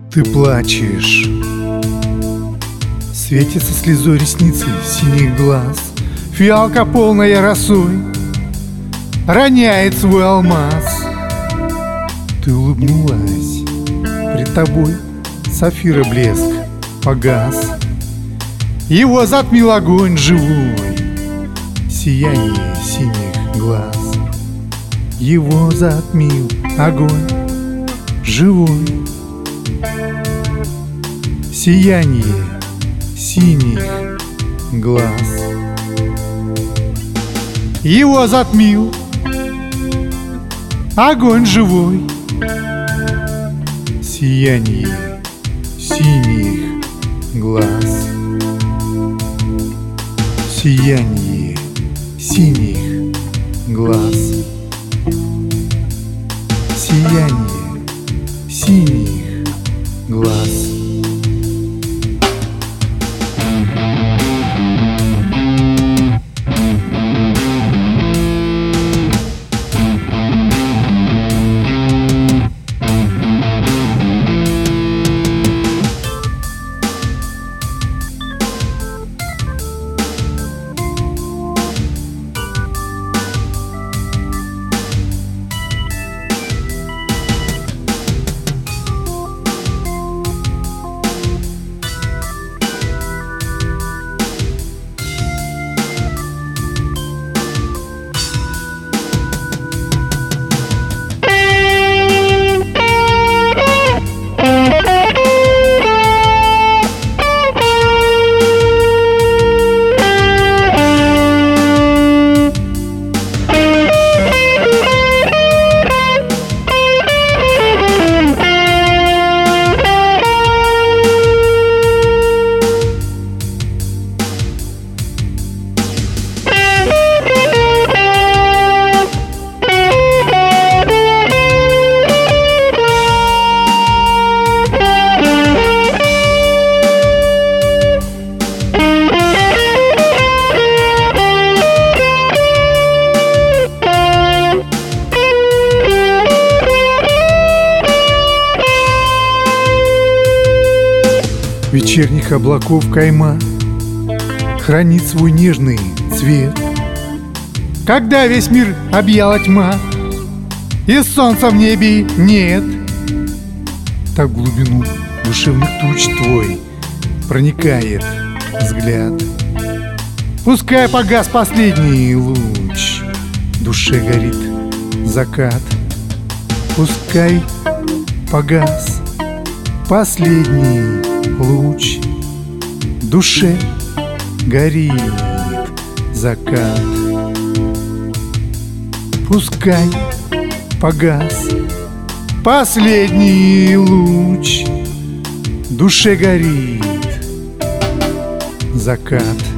Ты плачешь, светится слезой ресницы синих глаз. Фиалка, полная росой, роняет свой алмаз. Ты улыбнулась, пред тобой сапфира блеск погас. Его затмил огонь живой, сияние синих глаз. Его затмил огонь живой, сияние синих глаз. Его затмил огонь живой, сияние синих глаз. Сияние синих глаз. Сияние синих глаз. Вечерних облаков кайма хранит свой нежный цвет. Когда весь мир объяла тьма и солнца в небе нет, так в глубину душевных туч твой проникает взгляд. Пускай погас последний луч, в душе горит закат. Пускай погас последний луч, в душе горит закат. Пускай погас последний луч, в душе горит закат.